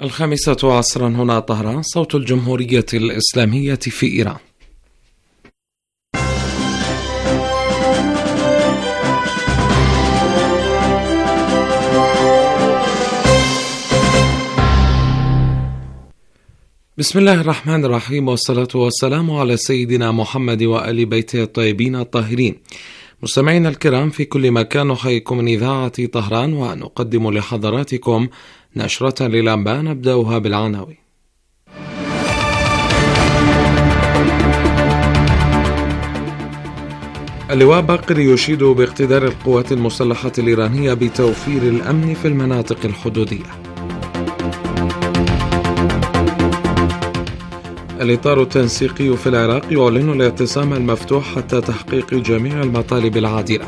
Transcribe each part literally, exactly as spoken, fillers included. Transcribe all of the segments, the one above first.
الخامسة عصرا هنا طهران، صوت الجمهورية الإسلامية في إيران. بسم الله الرحمن الرحيم، والصلاة والسلام على سيدنا محمد وآل بيته الطيبين الطاهرين. مستمعينا الكرام في كل مكان، نحييكم من إذاعة طهران ونقدم لحضراتكم نشرة للأنباء نبدأها بالعناوين. اللواء باقر يشيد باقتدار القوات المسلحة الإيرانية بتوفير الأمن في المناطق الحدودية. الإطار التنسيقي في العراق يعلن الاعتصام المفتوح حتى تحقيق جميع المطالب العادلة.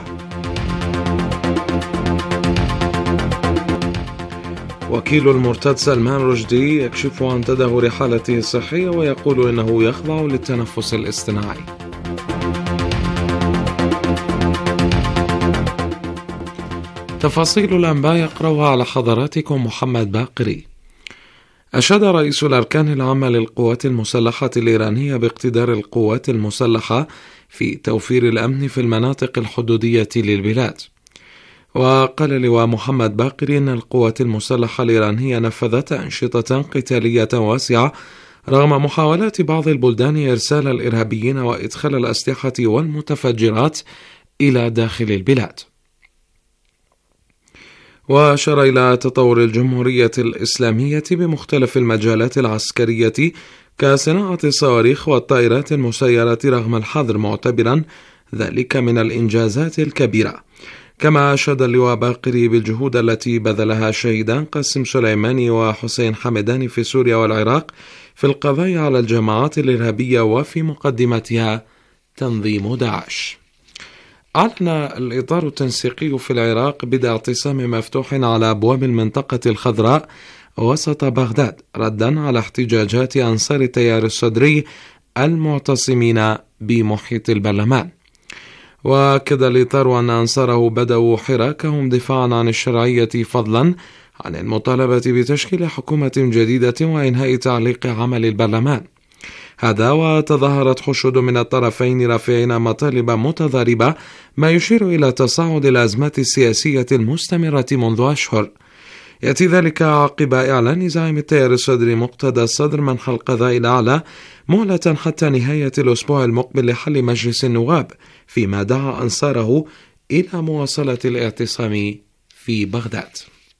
وكيل المرتد سلمان رشدي يكشف عن تدهور حالته الصحية ويقول إنه يخضع للتنفس الاصطناعي. تفاصيل الأنباء يقرأها على حضراتكم محمد باقري. أشاد رئيس الأركان العامة للقوات المسلحة الإيرانية باقتدار القوات المسلحة في توفير الأمن في المناطق الحدودية للبلاد. وقال لواء محمد باقري إن القوات المسلحة الإيرانية نفذت أنشطة قتالية واسعة رغم محاولات بعض البلدان إرسال الإرهابيين وإدخال الأسلحة والمتفجرات إلى داخل البلاد. وأشار إلى تطور الجمهورية الإسلامية بمختلف المجالات العسكرية كصناعة الصواريخ والطائرات المسيرة رغم الحظر، معتبرا ذلك من الإنجازات الكبيرة. كما أشاد اللواء باقري بالجهود التي بذلها الشهيدان قاسم سليماني وحسين حمداني في سوريا والعراق في القضاء على الجماعات الإرهابية وفي مقدمتها تنظيم داعش. أعلن الإطار التنسيقي في العراق بدء اعتصام مفتوح على أبواب المنطقة الخضراء وسط بغداد ردا على احتجاجات أنصار التيار الصدري المعتصمين بمحيط البرلمان. وأكد الإطار أن أنصاره بدأوا حراكهم دفاعا عن الشرعية فضلا عن المطالبة بتشكيل حكومة جديدة وإنهاء تعليق عمل البرلمان. هذا وتظاهرت حشود من الطرفين رافعين مطالب متضاربة، ما يشير إلى تصاعد الأزمات السياسية المستمرة منذ أشهر. يأتي ذلك عقب إعلان زعيم التيار الصدري مقتدى الصدر منح القضاء الأعلى مهلة حتى نهاية الأسبوع المقبل لحل مجلس النواب، فيما دعا أنصاره إلى مواصلة الاعتصام في بغداد.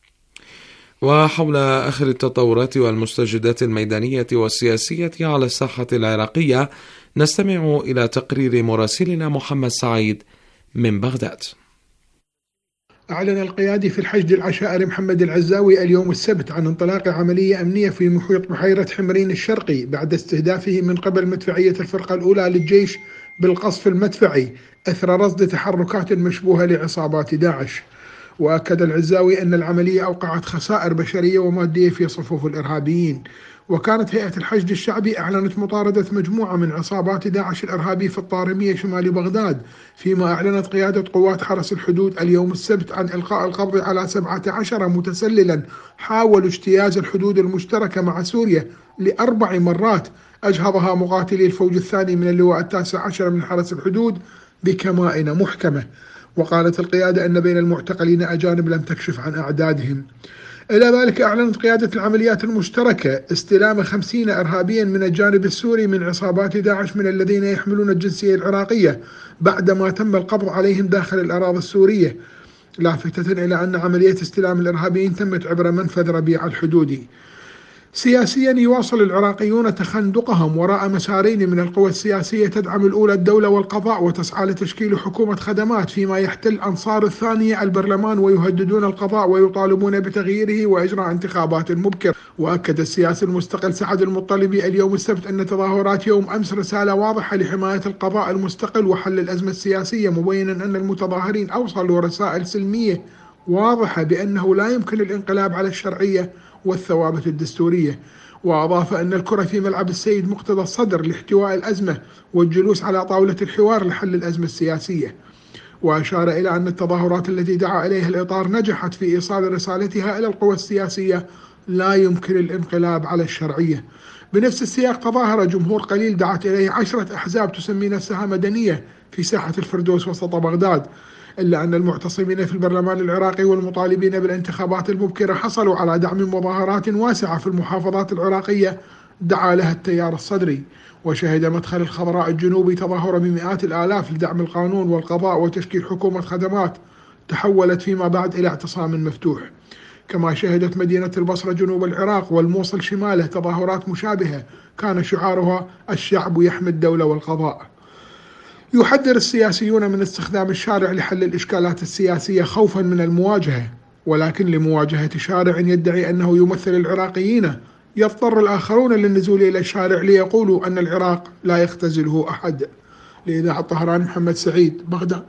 وحول آخر التطورات والمستجدات الميدانية والسياسية على الساحة العراقية نستمع إلى تقرير مراسلنا محمد سعيد من بغداد. أعلن القيادي في الحشد العشائري محمد العزاوي اليوم السبت عن انطلاق عملية أمنية في محيط بحيرة حمرين الشرقي بعد استهدافه من قبل مدفعية الفرقة الأولى للجيش بالقصف المدفعي أثر رصد تحركات مشبوهة لعصابات داعش. وأكد العزاوي أن العملية أوقعت خسائر بشرية ومادية في صفوف الإرهابيين. وكانت هيئة الحشد الشعبي أعلنت مطاردة مجموعة من عصابات داعش الإرهابي في الطارمية شمال بغداد، فيما أعلنت قيادة قوات حرس الحدود اليوم السبت عن إلقاء القبض على سبعة عشر متسللا حاولوا اجتياز الحدود المشتركة مع سوريا لأربع مرات أجهضها مقاتلي الفوج الثاني من اللواء التاسع عشر من حرس الحدود بكمائن محكمة. وقالت القيادة أن بين المعتقلين أجانب لم تكشف عن أعدادهم. إلى ذلك أعلنت قيادة العمليات المشتركة استلام خمسين إرهابيا من الجانب السوري من عصابات داعش من الذين يحملون الجنسية العراقية بعدما تم القبض عليهم داخل الأراضي السورية، لافتة إلى أن عملية استلام الإرهابيين تمت عبر منفذ ربيع الحدودي. سياسيا يواصل العراقيون تخندقهم وراء مسارين من القوى السياسية تدعم الأولى الدولة والقضاء وتسعى لتشكيل حكومة خدمات، فيما يحتل أنصار الثانية البرلمان ويهددون القضاء ويطالبون بتغييره وإجراء انتخابات مبكرة. وأكد السياسي المستقل سعد المطلبي اليوم السبت أن تظاهرات يوم أمس رسالة واضحة لحماية القضاء المستقل وحل الأزمة السياسية، مبينا أن المتظاهرين أوصلوا رسائل سلمية واضحة بأنه لا يمكن الانقلاب على الشرعية والثوابت الدستورية. وأضاف أن الكرة في ملعب السيد مقتدى الصدر لاحتواء الأزمة والجلوس على طاولة الحوار لحل الأزمة السياسية. وأشار إلى أن التظاهرات التي دعا إليها الإطار نجحت في إيصال رسالتها إلى القوى السياسية لا يمكن الانقلاب على الشرعية. بنفس السياق تظاهر جمهور قليل دعت إليه عشرة أحزاب تسمي نفسها مدنية في ساحة الفردوس وسط بغداد، إلا أن المعتصمين في البرلمان العراقي والمطالبين بالانتخابات المبكرة حصلوا على دعم مظاهرات واسعة في المحافظات العراقية دعا لها التيار الصدري. وشهد مدخل الخضراء الجنوبي تظاهر بمئات الآلاف لدعم القانون والقضاء وتشكيل حكومة خدمات تحولت فيما بعد إلى اعتصام مفتوح. كما شهدت مدينة البصرة جنوب العراق والموصل شماله تظاهرات مشابهة كان شعارها الشعب يحمي الدولة والقضاء. يحذر السياسيون من استخدام الشارع لحل الإشكالات السياسية خوفا من المواجهة، ولكن لمواجهة شارع يدعي أنه يمثل العراقيين يضطر الآخرون للنزول إلى الشارع ليقولوا أن العراق لا يختزله أحد. لإذاعة طهران محمد سعيد، بغداد.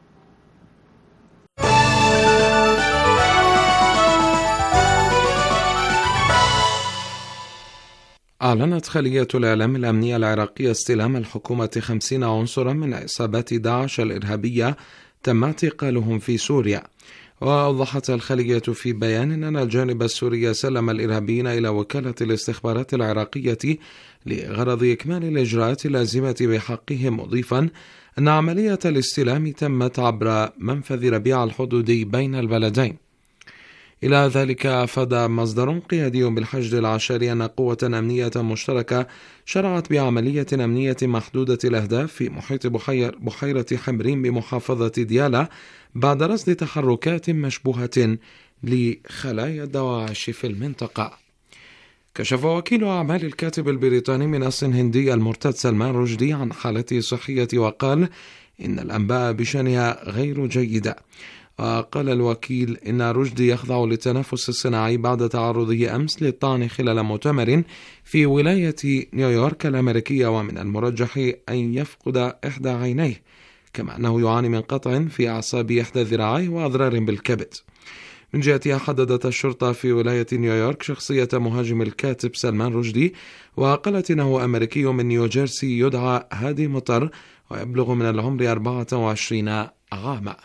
أعلنت خلية الإعلام الأمنية العراقية استلام الحكومة خمسين عنصرا من عصابات داعش الإرهابية تم اعتقالهم في سوريا. وأوضحت الخلية في بيان أن الجانب السوري سلم الإرهابيين إلى وكالة الاستخبارات العراقية لغرض إكمال الإجراءات اللازمة بحقهم، مضيفا أن عملية الاستلام تمت عبر منفذ ربيع الحدودي بين البلدين. إلى ذلك أفاد مصدر قيادي بالحشد العشري أن قوة أمنية مشتركة شرعت بعملية أمنية محدودة الأهداف في محيط بحير بحيرة حمرين بمحافظة ديالى بعد رصد تحركات مشبوهة لخلايا دواعش في المنطقة. كشف وكيل أعمال الكاتب البريطاني من أصل هندي المرتد سلمان رشدي عن حالته الصحية وقال إن الأنباء بشأنها غير جيدة. وقال الوكيل إن رشدي يخضع للتنفس الصناعي بعد تعرضه أمس للطعن خلال مؤتمر في ولاية نيويورك الأمريكية، ومن المرجح أن يفقد إحدى عينيه، كما أنه يعاني من قطع في أعصاب إحدى ذراعيه وأضرار بالكبد. من جهتها حددت الشرطة في ولاية نيويورك شخصية مهاجم الكاتب سلمان رشدي، وقالت إنه أمريكي من نيوجيرسي يدعى هادي مطر ويبلغ من العمر أربعة وعشرين عاما.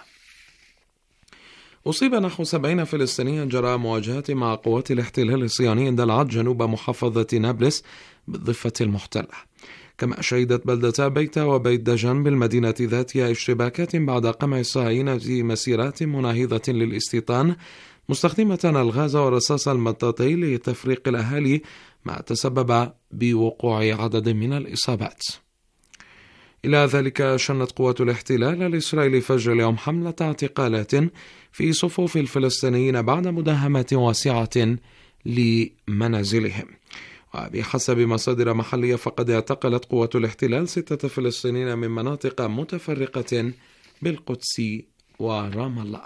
أصيب نحو سبعين فلسطينيا جراء مواجهات مع قوات الاحتلال الصهيوني اندلعت جنوب محافظة نابلس بالضفة المحتلة. كما شهدت بلدتا بيتا وبيت دجن بالمدينة ذاتها اشتباكات بعد قمع الصهاينة في مسيرات مناهضة للاستيطان مستخدمة الغاز والرصاص المطاطي لتفريق الأهالي، ما تسبب بوقوع عدد من الإصابات. إلى ذلك شنت قوات الاحتلال الإسرائيلي فجر اليوم حملة اعتقالات في صفوف الفلسطينيين بعد مداهمات واسعة لمنازلهم. وبحسب مصادر محلية فقد اعتقلت قوات الاحتلال ستة فلسطينيين من مناطق متفرقة بالقدس ورام الله.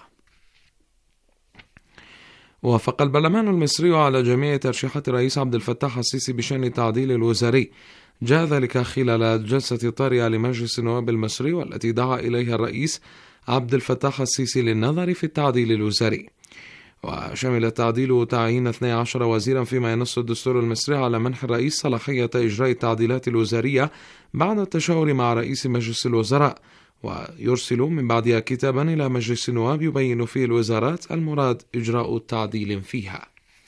وافق البرلمان المصري على جميع ترشيحات الرئيس عبد الفتاح السيسي بشأن التعديل الوزاري. جاء ذلك خلال جلسة طارئة لمجلس النواب المصري والتي دعا إليها الرئيس عبد الفتاح السيسي للنظر في التعديل الوزاري. وشمل التعديل تعيين اثني عشر وزيرا فيما ينص الدستور المصري على منح الرئيس صلاحية إجراء التعديلات الوزارية بعد التشاور مع رئيس مجلس الوزراء، ويرسل من بعدها كتابا إلى مجلس النواب يبين فيه الوزارات المراد إجراء التعديل فيها.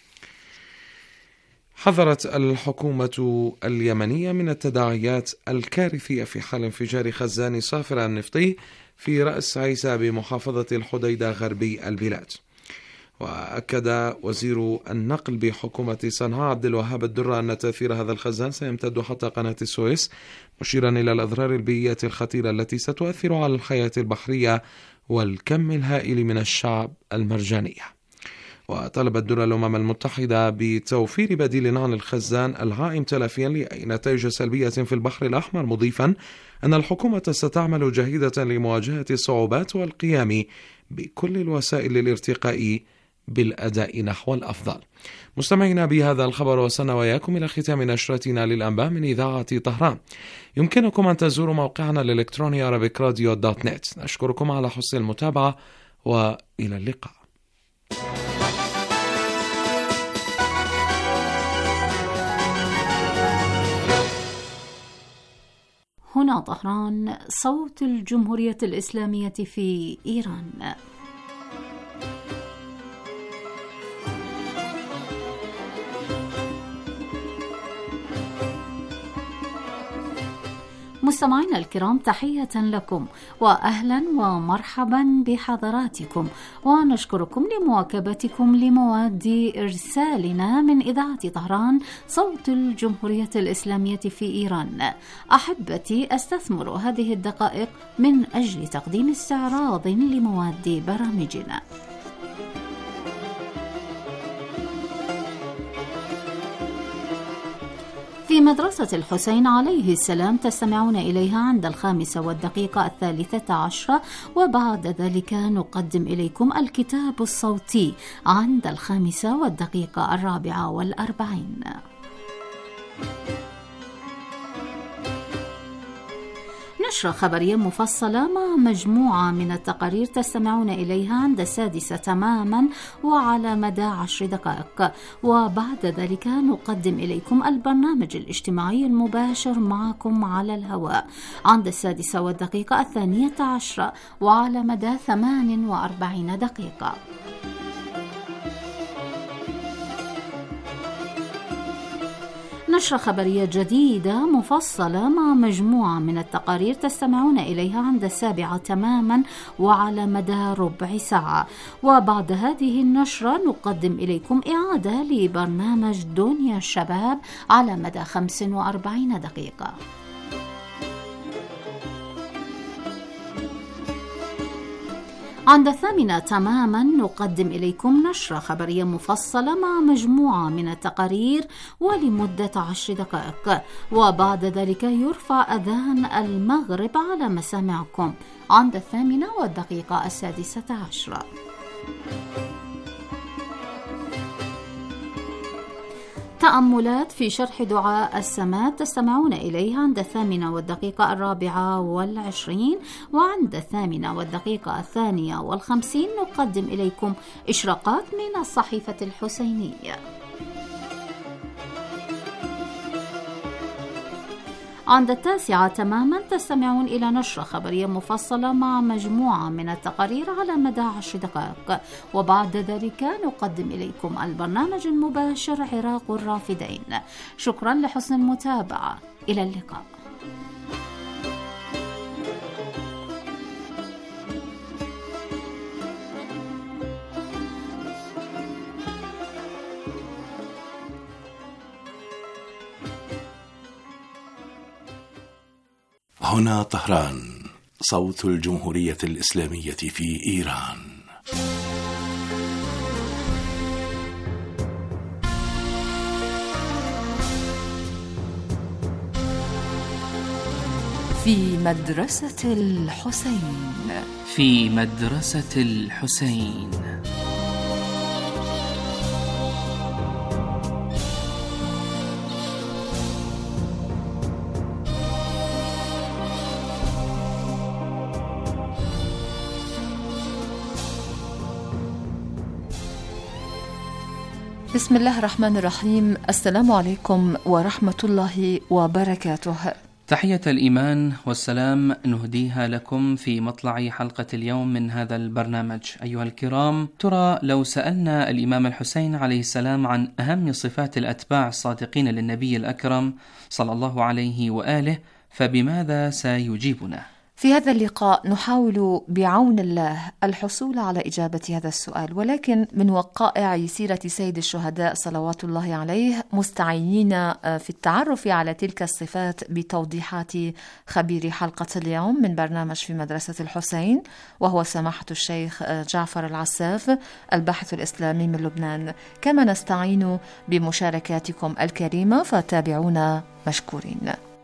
حذرت الحكومة اليمنية من التداعيات الكارثية في حال انفجار خزان صافرة النفطي في رأس عيسى بمحافظة الحديدة غربي البلاد. وأكد وزير النقل بحكومة صنعاء عبد الوهاب الدرة أن تأثير هذا الخزان سيمتد حتى قناة السويس، مشيرا إلى الأضرار البيئية الخطيرة التي ستؤثر على الحياة البحرية والكم الهائل من الشعب المرجانية. وطلب الدرة الأمم المتحدة بتوفير بديل عن الخزان العائم تلافيا لأي نتائج سلبية في البحر الأحمر، مضيفا أن الحكومة ستعمل جاهدة لمواجهة الصعوبات والقيام بكل الوسائل للارتقاء بالأداء نحو الأفضل. مستمعينا، بهذا الخبر وصلنا وإياكم إلى ختام نشرتنا للأنباء من إذاعة طهران. يمكنكم أن تزوروا موقعنا الإلكتروني أرابيك راديو دوت نت. نشكركم على حسن المتابعة وإلى اللقاء. هنا طهران، صوت الجمهورية الإسلامية في إيران. مستمعينا الكرام، تحية لكم وأهلا ومرحبا بحضراتكم، ونشكركم لمواكبتكم لمواد إرسالنا من إذاعة طهران صوت الجمهورية الإسلامية في إيران. أحبتي، أستثمر هذه الدقائق من أجل تقديم استعراض لمواد برامجنا. في مدرسة الحسين عليه السلام تستمعون إليها عند الخامسة والدقيقة الثالثة عشرة، وبعد ذلك نقدم إليكم الكتاب الصوتي عند الخامسة والدقيقة الرابعة والأربعين. نشرة خبرية مفصلة مع مجموعة من التقارير تستمعون إليها عند السادسة تماما وعلى مدى عشر دقائق، وبعد ذلك نقدم إليكم البرنامج الاجتماعي المباشر معكم على الهواء عند السادسة والدقيقة الثانية عشرة وعلى مدى ثمان وأربعين دقيقة. نشرة خبرية جديدة مفصلة مع مجموعة من التقارير تستمعون إليها عند السابعة تماما وعلى مدى ربع ساعة، وبعد هذه النشرة نقدم إليكم إعادة لبرنامج دنيا الشباب على مدى خمس وأربعين دقيقة. عند الثامنة تماما نقدم إليكم نشرة خبرية مفصلة مع مجموعة من التقارير ولمدة عشر دقائق، وبعد ذلك يرفع أذان المغرب على مسامعكم عند الثامنة والدقيقة السادسة عشرة. تأملات في شرح دعاء السماد تستمعون إليها عند الثامنة والدقيقة الرابعة والعشرين، وعند الثامنة والدقيقة الثانية والخمسين نقدم إليكم إشراقات من الصحيفة الحسينية. عند التاسعة تماما تستمعون إلى نشرة خبرية مفصلة مع مجموعة من التقارير على مدى عشر دقائق، وبعد ذلك نقدم إليكم البرنامج المباشر عراق الرافدين. شكرا لحسن المتابعة، إلى اللقاء. هنا طهران صوت الجمهورية الإسلامية في إيران. في مدرسة الحسين. في مدرسة الحسين. بسم الله الرحمن الرحيم. السلام عليكم ورحمة الله وبركاته. تحية الإيمان والسلام نهديها لكم في مطلع حلقة اليوم من هذا البرنامج. أيها الكرام، ترى لو سألنا الإمام الحسين عليه السلام عن أهم صفات الأتباع الصادقين للنبي الأكرم صلى الله عليه وآله، فبماذا سيجيبنا؟ في هذا اللقاء نحاول بعون الله الحصول على إجابة هذا السؤال، ولكن من وقائع سيرة سيد الشهداء صلوات الله عليه، مستعينين في التعرف على تلك الصفات بتوضيحات خبير حلقة اليوم من برنامج في مدرسة الحسين، وهو سماحة الشيخ جعفر العساف الباحث الإسلامي من لبنان. كما نستعين بمشاركاتكم الكريمة، فتابعونا مشكورين.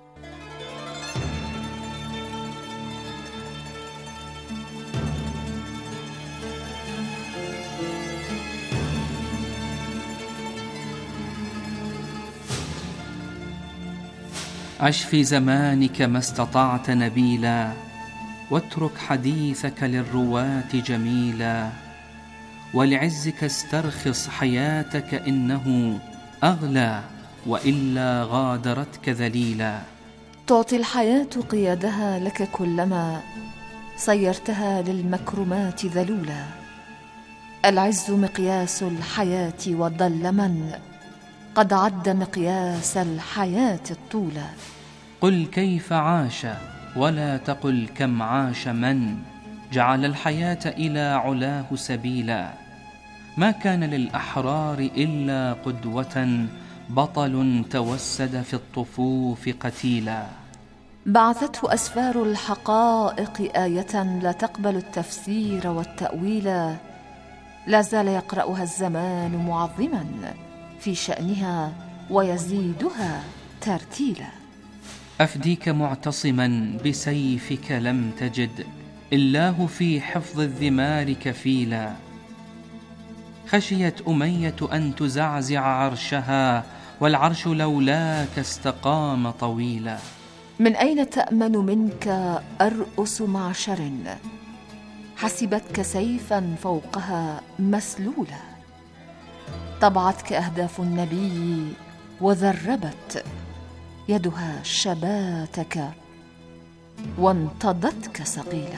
عش في زمانك ما استطعت نبيلا، واترك حديثك للرواة جميلا، ولعزك استرخص حياتك إنه أغلى، وإلا غادرتك ذليلا. تعطي الحياة قيادها لك كلما صيرتها للمكرمات ذلولا. العز مقياس الحياة، وضل من قد عد مقياس الحياة الطولى. قل كيف عاش ولا تقل كم عاش من جعل الحياة إلى علاه سبيلا. ما كان للأحرار إلا قدوة بطل توسد في الطفوف قتيلا. بعثته أسفار الحقائق آية لا تقبل التفسير والتأويل. لا زال يقرأها الزمان معظما في شأنها ويزيدها ترتيلا. أفديك معتصما بسيفك لم تجد إلاه في حفظ الذمار كفيلا. خشيت أمية أن تزعزع عرشها والعرش لولاك استقام طويلا. من أين تأمن منك أرؤس معشر حسبتك سيفا فوقها مسلولا. طبعتك أهداف النبي وذربت يدها شباتك وانتضتك سقيلا.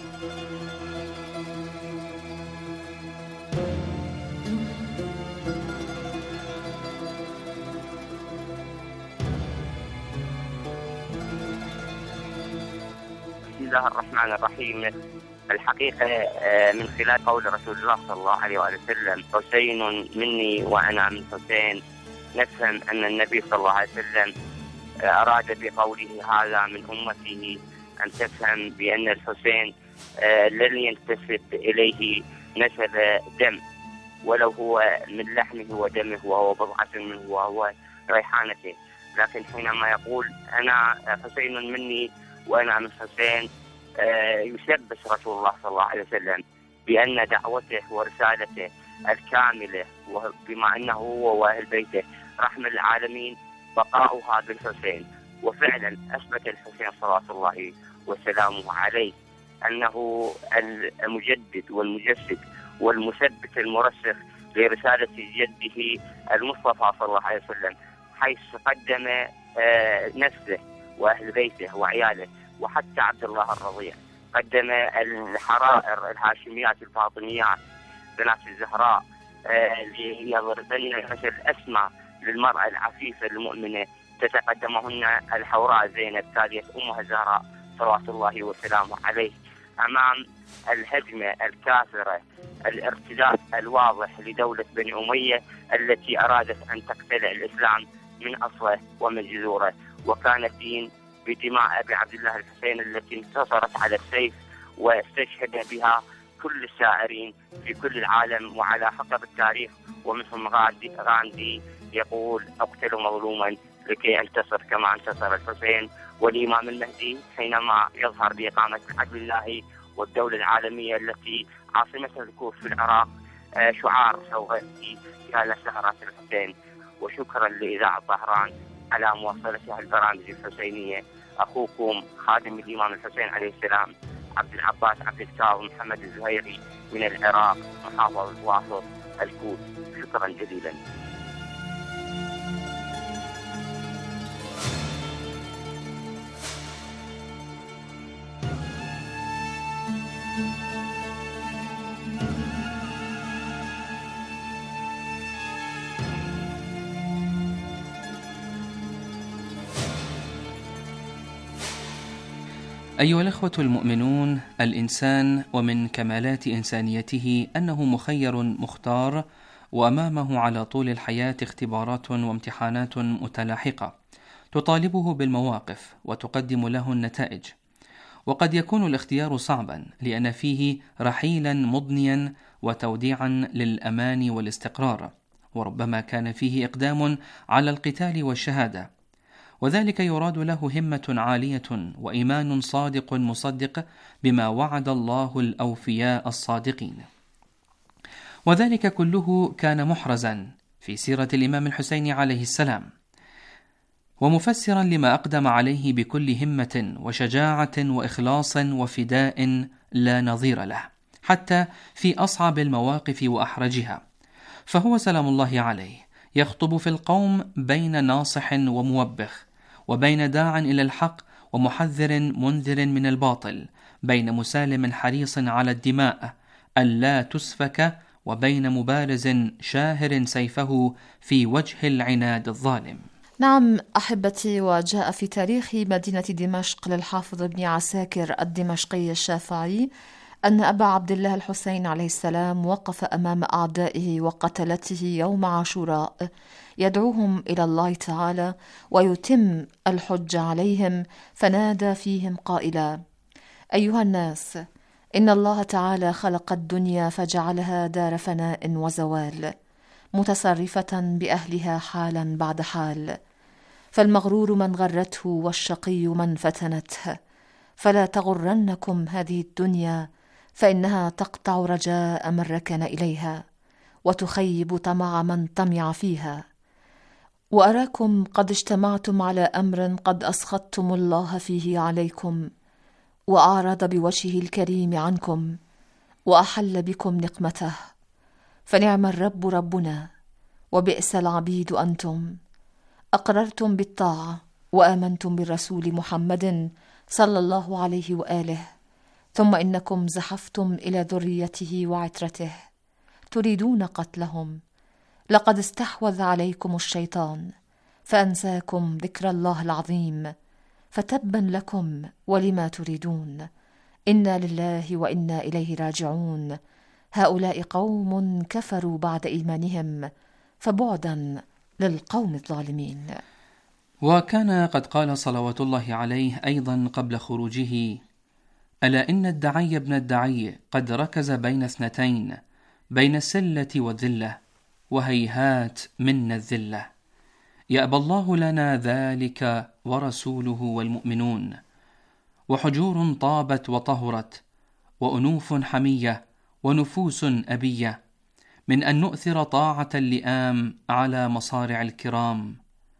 بسم الله الرحمن الرحيم. الحقيقة من خلال قول رسول الله صلى الله عليه وسلم حسين مني وأنا من حسين نفهم أن النبي صلى الله عليه وسلم أراد بقوله هذا من أمته أن تفهم بأن الحسين لن ينتسب إليه نسب دم ولو هو من لحمه ودمه وهو بضعة منه وهو ريحانته، لكن حينما يقول أنا حسين مني وأنا من حسين يثبت رسول الله صلى الله عليه وسلم بأن دعوته ورسالته الكاملة وبما أنه هو وأهل بيته رحمة العالمين بقاؤها بالحسين. وفعلا أثبت الحسين صلوات الله وسلامه عليه أنه المجدد والمجسد والمثبت المرسخ لرسالة جده المصطفى صلى الله عليه وسلم، حيث قدم نفسه وأهل بيته وعياله وحتى عبد الله الرضيع، قدم الحرائر الهاشميات الفاطميات بنات الزهراء ليضربن مثل أسمى للمرأة العفيفة المؤمنة تتقدمهن الحوراء زينب تالية أمها الزهراء صلوات الله وسلامه عليه أمام الهجمة الكافرة الارتداد الواضح لدولة بني أمية التي أرادت أن تقتلع الإسلام من أصله ومن جذوره. وكان الدين بدماء أبي عبد الله الحسين التي انتصرت على السيف واستشهد بها كل السائرين في كل العالم وعلى حقب التاريخ، ومنهم غاندي يقول أقتل مظلوما لكي انتصر كما انتصر الحسين. والإمام المهدي حينما يظهر بإقامة عدل الله والدولة العالمية التي عاصمتها الكوفة في العراق شعار سوف يأتي على ثغرات الحسين. وشكرا لإذاعة طهران على مواصلتها البرامج الحسينية. أخوكم خادم الإمام الحسين عليه السلام عبد العباس عبد الكاظم محمد الزهيري من العراق محافظة واسط الكوت. شكرا جزيلا. أيها الأخوة المؤمنون، الإنسان ومن كمالات إنسانيته أنه مخير مختار، وأمامه على طول الحياة اختبارات وامتحانات متلاحقة تطالبه بالمواقف وتقدم له النتائج. وقد يكون الاختيار صعبا لأن فيه رحيلا مضنيا وتوديعا للأمان والاستقرار، وربما كان فيه إقدام على القتال والشهادة، وذلك يراد له همة عالية وإيمان صادق مصدق بما وعد الله الأوفياء الصادقين. وذلك كله كان محرزا في سيرة الإمام الحسين عليه السلام، ومفسرا لما أقدم عليه بكل همة وشجاعة وإخلاص وفداء لا نظير له، حتى في أصعب المواقف وأحرجها. فهو سلام الله عليه يخطب في القوم بين ناصح وموبخ، وبين داع إلى الحق ومحذر منذر من الباطل، بين مسالم حريص على الدماء ألا تسفك، وبين مبارز شاهر سيفه في وجه العناد الظالم. نعم أحبتي، وجاء في تاريخ مدينة دمشق للحافظ ابن عساكر الدمشقي الشافعي أن أبا عبد الله الحسين عليه السلام وقف أمام أعدائه وقتلته يوم عاشوراء يدعوهم إلى الله تعالى ويتم الحج عليهم، فنادى فيهم قائلا: أيها الناس، إن الله تعالى خلق الدنيا فجعلها دار فناء وزوال، متصرفة بأهلها حالا بعد حال، فالمغرور من غرته والشقي من فتنته، فلا تغرنكم هذه الدنيا، فإنها تقطع رجاء من ركن إليها وتخيب طمع من طمع فيها. وأراكم قد اجتمعتم على أمر قد أسخطتم الله فيه عليكم، وأعرض بوجهه الكريم عنكم، وأحل بكم نقمته، فنعم الرب ربنا وبئس العبيد أنتم. أقررتم بالطاعة وآمنتم بالرسول محمد صلى الله عليه وآله، ثم إنكم زحفتم إلى ذريته وعترته تريدون قتلهم. لقد استحوذ عليكم الشيطان فأنساكم ذكر الله العظيم، فتبا لكم ولما تريدون. إنا لله وإنا إليه راجعون. هؤلاء قوم كفروا بعد إيمانهم، فبعدا للقوم الظالمين. وكان قد قال صلوات الله عليه أيضا قبل خروجه: ألا إن الدعي ابن الدعي قد ركز بين اثنتين، بين السلة والذلة، وهيهات منا الذلة. يأبى الله لنا ذلك ورسوله والمؤمنون. وحجور طابت وطهرت، وأنوف حمية، ونفوس أبية، من أن نؤثر طاعة اللئام على مصارع الكرام.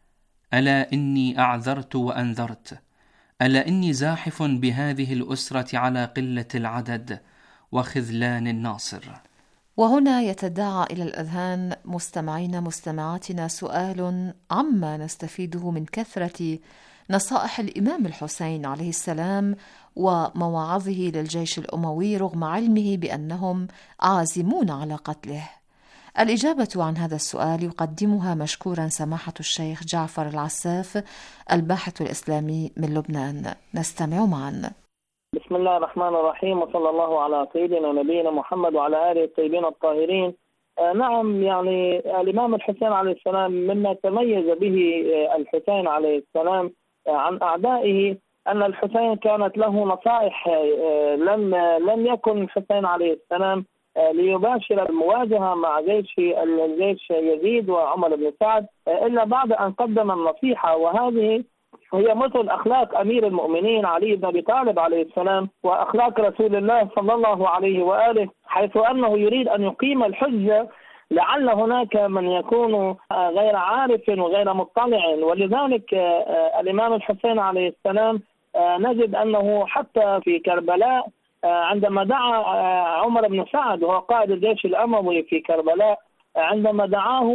ألا إني أعذرت وأنذرت، ألا إني زاحف بهذه الأسرة على قلة العدد وخذلان الناصر. وهنا يتداعى إلى الأذهان مستمعين مستمعاتنا سؤال عما نستفيده من كثرة نصائح الإمام الحسين عليه السلام ومواعظه للجيش الأموي رغم علمه بأنهم عازمون على قتله. الإجابة عن هذا السؤال يقدمها مشكورا سماحة الشيخ جعفر العساف الباحث الإسلامي من لبنان. نستمع معا. بسم الله الرحمن الرحيم، وصلى الله على سيدنا نبينا محمد وعلى آله الطيبين الطاهرين. آه نعم، يعني الإمام الحسين عليه السلام مما تميز به آه الحسين عليه السلام آه عن أعدائه أن الحسين كانت له نصائح. آه لم لم يكن الحسين عليه السلام آه ليباشر المواجهة مع جيش الجيش يزيد وعمر بن سعد آه إلا بعد أن قدم النصيحة، وهذه هي مثل أخلاق أمير المؤمنين علي بن أبي طالب عليه السلام وأخلاق رسول الله صلى الله عليه وآله، حيث أنه يريد أن يقيم الحجة لعل هناك من يكون غير عارف وغير مطلع. ولذلك الإمام الحسين عليه السلام نجد أنه حتى في كربلاء عندما دعا عمر بن سعد وهو قائد الجيش الأموي في كربلاء، عندما دعاه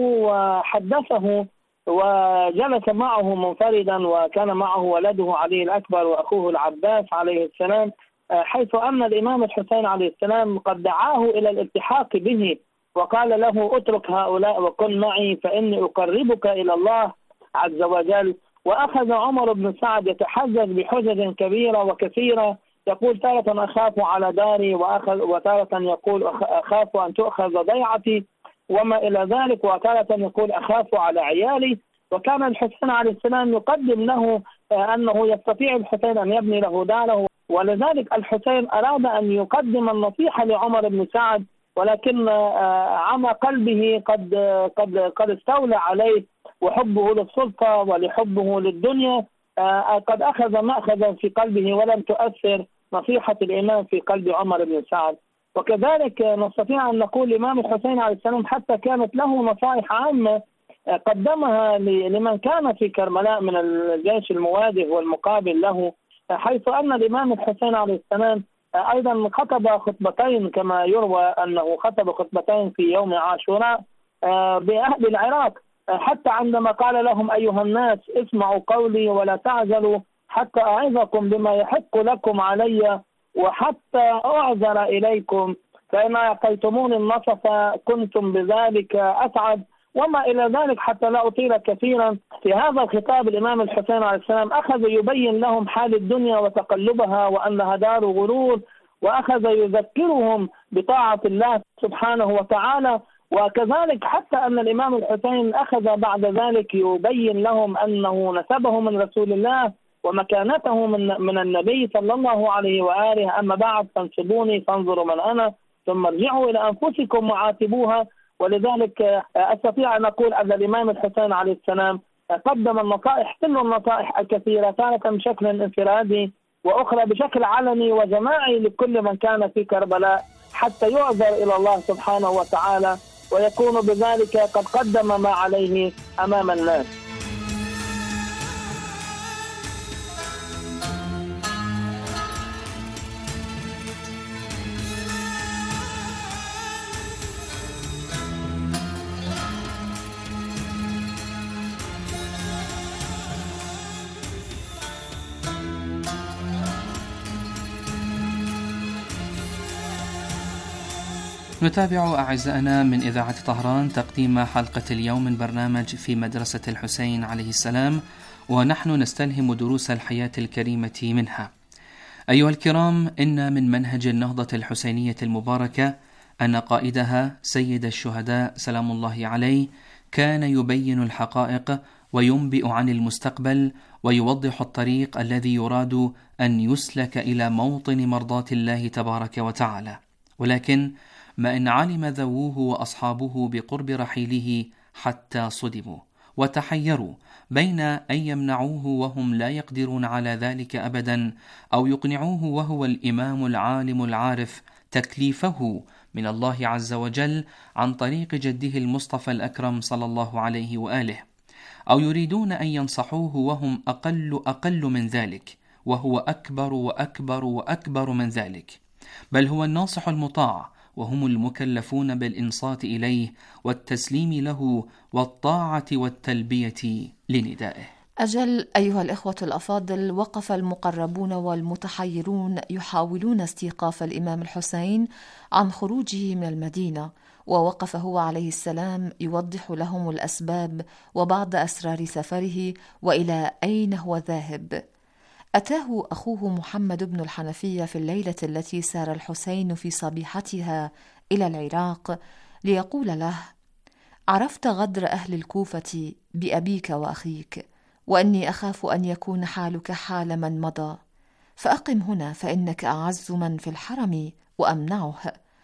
وحدثه وجلس معه منفردا وكان معه ولده علي الأكبر وأخوه العباس عليه السلام، حيث أن الإمام الحسين عليه السلام قد دعاه إلى الالتحاق به وقال له: اترك هؤلاء وكن معي فإني أقربك إلى الله عز وجل. وأخذ عمر بن سعد يتحجج بحجج كبيرة وكثيرة، يقول: تارة أخاف على داري، وتارة يقول أخاف أن تؤخذ ضيعتي وما إلى ذلك، وتارة يقول أخاف على عيالي. وكان الحسين عليه السلام يقدم له أنه يستطيع الحسين أن يبني له داره، ولذلك الحسين أراد أن يقدم النصيحة لعمر بن سعد، ولكن عمى قلبه قد قد قد استولى عليه، وحبه للسلطة ولحبه للدنيا قد أخذ مأخذا في قلبه، ولم تؤثر نصيحة الإمام في قلب عمر بن سعد. وكذلك نستطيع أن نقول الإمام الحسين عليه السلام حتى كانت له نصائح عامة قدمها لمن كان في كربلاء من الجيش المواجه والمقابل له، حيث أن الإمام الحسين عليه السلام أيضا خطب خطبتين، كما يروى أنه خطب خطبتين في يوم عاشوراء بأهل العراق، حتى عندما قال لهم: أيها الناس اسمعوا قولي ولا تعجلوا حتى أعظكم بما يحق لكم علي وحتى أعذر إليكم، فإن أعطيتموني النصف كنتم بذلك أسعد، وما إلى ذلك. حتى لا أطيل كثيرا، في هذا الخطاب الإمام الحسين عليه السلام أخذ يبين لهم حال الدنيا وتقلبها وأنها دار غرور، وأخذ يذكرهم بطاعة الله سبحانه وتعالى. وكذلك حتى أن الإمام الحسين أخذ بعد ذلك يبين لهم أنه نسبه من رسول الله ومكانته من من النبي صلى الله عليه وآله. أما بعد فانصبوني فانظروا من أنا، ثم ارجعوا إلى أنفسكم وعاتبوها. ولذلك أستطيع أن أقول أن الإمام الحسين عليه السلام قدم النصائح، كل النصائح الكثيرة كانت بشكل انفرادي وأخرى بشكل علني وجماعي لكل من كان في كربلاء، حتى يعذر إلى الله سبحانه وتعالى ويكون بذلك قد قدم ما عليه أمام الناس. نتابع أعزائنا من إذاعة طهران تقديم حلقة اليوم من برنامج في مدرسة الحسين عليه السلام، ونحن نستلهم دروس الحياة الكريمة منها. أيها الكرام، إن من منهج النهضة الحسينية المباركة أن قائدها سيد الشهداء سلام الله عليه كان يبين الحقائق وينبئ عن المستقبل ويوضح الطريق الذي يراد أن يسلك إلى موطن مرضاة الله تبارك وتعالى. ولكن ما إن علم ذووه وأصحابه بقرب رحيله حتى صدموا وتحيروا بين أن يمنعوه وهم لا يقدرون على ذلك أبدا، أو يقنعوه وهو الإمام العالم العارف تكليفه من الله عز وجل عن طريق جده المصطفى الأكرم صلى الله عليه وآله، أو يريدون أن ينصحوه وهم أقل أقل من ذلك، وهو أكبر وأكبر وأكبر من ذلك، بل هو الناصح المطاع، وهم المكلفون بالإنصات إليه والتسليم له والطاعة والتلبية لندائه. أجل أيها الإخوة الأفاضل، وقف المقربون والمتحيرون يحاولون استيقاف الإمام الحسين عن خروجه من المدينة، ووقف هو عليه السلام يوضح لهم الأسباب وبعض أسرار سفره وإلى أين هو ذاهب. أتاه أخوه محمد بن الحنفية في الليلة التي سار الحسين في صبيحتها إلى العراق ليقول له: عرفت غدر أهل الكوفة بأبيك وأخيك، وأني أخاف أن يكون حالك حال من مضى، فأقم هنا فإنك أعز من في الحرم وأمنعه.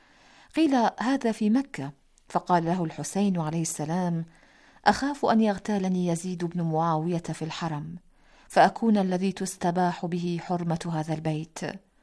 قيل هذا في مكة، فقال له الحسين عليه السلام: أخاف أن يغتالني يزيد بن معاوية في الحرم، فأكون الذي تستباح به حرمة هذا البيت.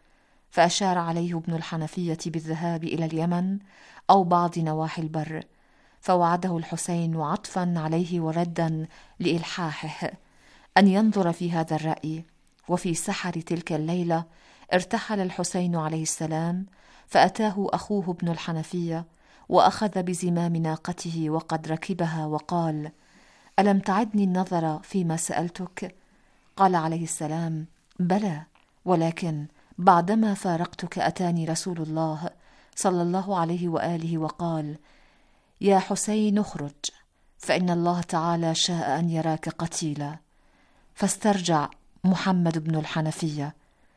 فأشار عليه ابن الحنفية بالذهاب إلى اليمن أو بعض نواحي البر، فوعده الحسين عطفا عليه وردا لإلحاحه أن ينظر في هذا الرأي. وفي سحر تلك الليلة ارتحل الحسين عليه السلام، فأتاه أخوه ابن الحنفية وأخذ بزمام ناقته وقد ركبها وقال: ألم تعدني النظر فيما سألتك؟ قال عليه السلام: بلى، ولكن بعدما فارقتك أتاني رسول الله صلى الله عليه وآله وقال: يا حسين اخرج، فإن الله تعالى شاء أن يراك قتيلا. فاسترجع محمد بن الحنفية.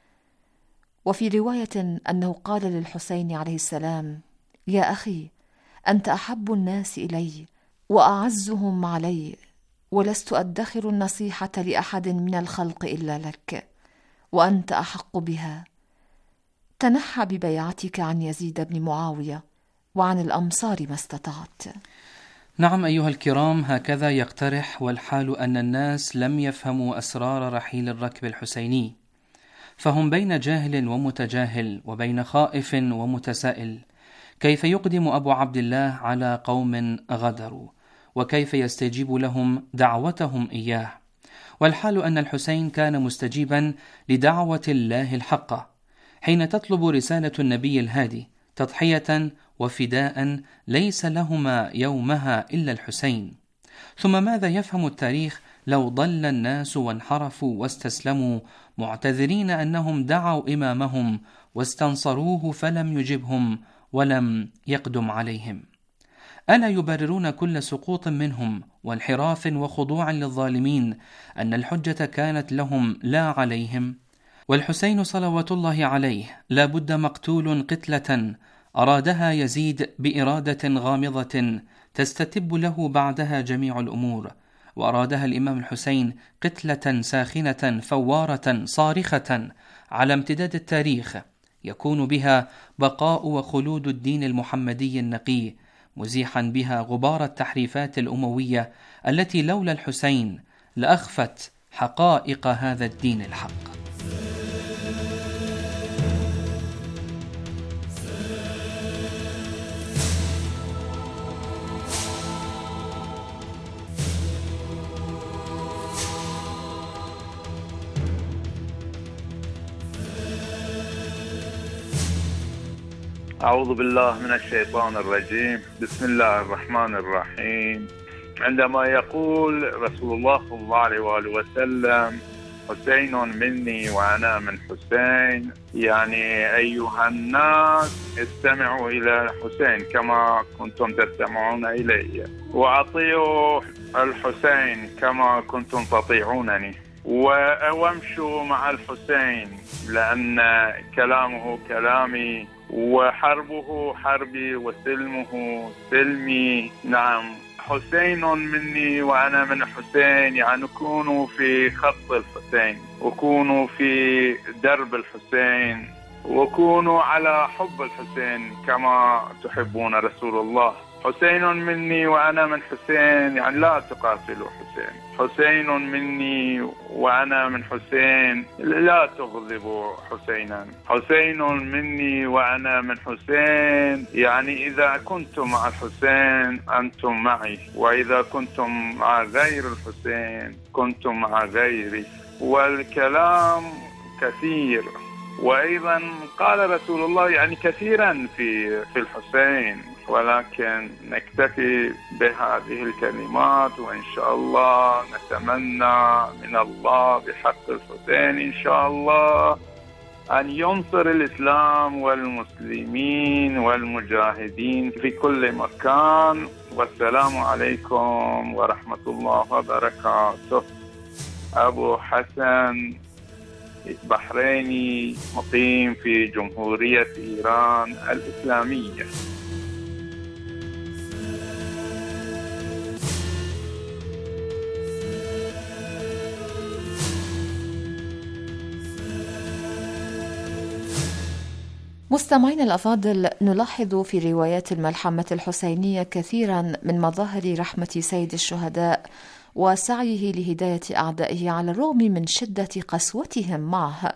وفي رواية أنه قال للحسين عليه السلام: يا أخي، أنت أحب الناس إلي وأعزهم علي، ولست أدخر النصيحة لأحد من الخلق إلا لك، وأنت أحق بها. تنحى ببيعتك عن يزيد بن معاوية وعن الأمصار ما استطعت. نعم أيها الكرام، هكذا يقترح، والحال أن الناس لم يفهموا أسرار رحيل الركب الحسيني، فهم بين جاهل ومتجاهل وبين خائف ومتسائل. كيف يقدم أبو عبد الله على قوم غدروا، وكيف يستجيب لهم دعوتهم إياه؟ والحال أن الحسين كان مستجيبا لدعوة الله الحقة حين تطلب رسالة النبي الهادي تضحية وفداء ليس لهما يومها إلا الحسين. ثم ماذا يفهم التاريخ لو ضل الناس وانحرفوا واستسلموا معتذرين أنهم دعوا إمامهم واستنصروه فلم يجبهم ولم يقدم عليهم؟ ألا يبررون كل سقوط منهم وانحراف وخضوع للظالمين أن الحجة كانت لهم لا عليهم؟ والحسين صلوات الله عليه لا بد مقتول قتلة أرادها يزيد بإرادة غامضة تستتب له بعدها جميع الأمور، وأرادها الإمام الحسين قتلة ساخنة فوارة صارخة على امتداد التاريخ يكون بها بقاء وخلود الدين المحمدي النقي، مزيحا بها غبار التحريفات الأموية التي لولا الحسين لأخفت حقائق هذا الدين الحق. أعوذ بالله من الشيطان الرجيم. بسم الله الرحمن الرحيم. عندما يقول رسول الله صلى الله عليه وآله وسلم حسين مني وأنا من حسين، يعني أيها الناس استمعوا إلى الحسين كما كنتم تستمعون إلي، وأطيعوا الحسين كما كنتم تطيعونني، وامشوا مع الحسين لأن كلامه كلامي وحربه حربي وسلمه سلمي. نعم، حسين مني وأنا من حسين، يعني كونوا في خط الحسين وكونوا في درب الحسين وكونوا على حب الحسين كما تحبون رسول الله. حسين مني وأنا من حسين، يعني لا تقاتلوا حسين. حسين مني وأنا من حسين، لا تغضبوا حسينا. حسين مني وأنا من حسين، يعني إذا كنتم مع الحسين أنتم معي، وإذا كنتم مع غير الحسين كنتم مع غيري. والكلام كثير، وأيضا قال رسول الله يعني كثيرا في في الحسين، ولكن نكتفي بهذه الكلمات، وإن شاء الله نتمنى من الله بحق الحسين إن شاء الله أن ينصر الإسلام والمسلمين والمجاهدين في كل مكان. والسلام عليكم ورحمة الله وبركاته. أبو حسن بحريني، مقيم في جمهورية إيران الإسلامية. مستمعين الأفاضل، نلاحظ في روايات الملحمة الحسينية كثيرا من مظاهر رحمة سيد الشهداء وسعيه لهداية أعدائه على الرغم من شدة قسوتهم معه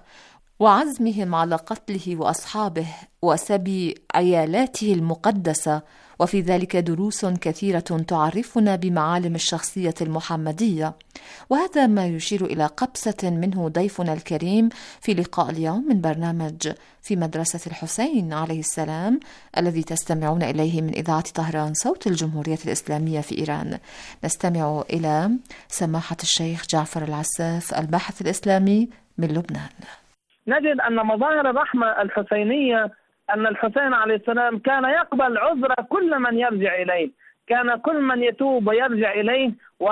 وعزمهم على قتله وأصحابه وسبي عيالاته المقدسة، وفي ذلك دروس كثيرة تعرفنا بمعالم الشخصية المحمدية. وهذا ما يشير إلى قبسة منه ضيفنا الكريم في لقاء اليوم من برنامج في مدرسة الحسين عليه السلام الذي تستمعون إليه من إذاعة طهران صوت الجمهورية الإسلامية في إيران. نستمع إلى سماحة الشيخ جعفر العساف الباحث الإسلامي من لبنان. نجد أن مظاهر الرحمة الحسينية أن الحسين عليه السلام كان يقبل عذر كل من يرجع إليه، كان كل من يتوب ويرجع إليه.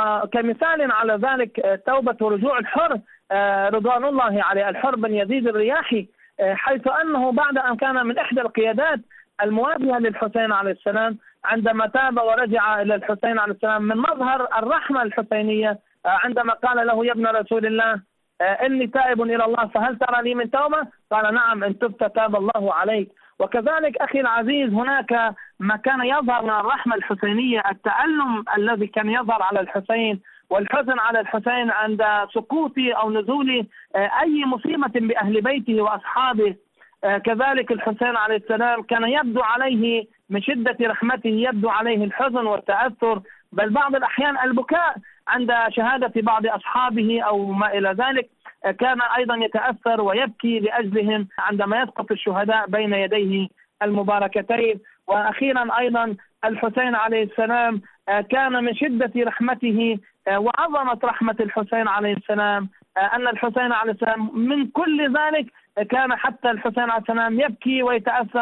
وكمثال على ذلك توبة ورجوع الحر رضوان الله عليه، الحر بن يزيد الرياحي، حيث أنه بعد أن كان من إحدى القيادات المواجهة للحسين عليه السلام، عندما تاب ورجع إلى الحسين عليه السلام من مظهر الرحمة الحسينية عندما قال له: يا ابن رسول الله إني تائب إلى الله فهل ترى لي من توبة؟ قال: نعم، إن تبت تاب الله عليك. وكذلك أخي العزيز، هناك ما كان يظهر من الرحمة الحسينية، التألم الذي كان يظهر على الحسين والحزن على الحسين عند سقوط أو نزول أي مصيبة بأهل بيته وأصحابه. كذلك الحسين عليه السلام كان يبدو عليه من شدة رحمته يبدو عليه الحزن والتأثر، بل بعض الأحيان البكاء عند شهادة بعض أصحابه أو ما إلى ذلك. كان أيضا يتأثر ويبكي لأجلهم عندما يسقط الشهداء بين يديه المباركتين. وأخيرا أيضا الحسين عليه السلام كان من شدة رحمته وعظمة رحمة الحسين عليه السلام أن الحسين عليه السلام من كل ذلك كان حتى الحسين عليه السلام يبكي ويتأثر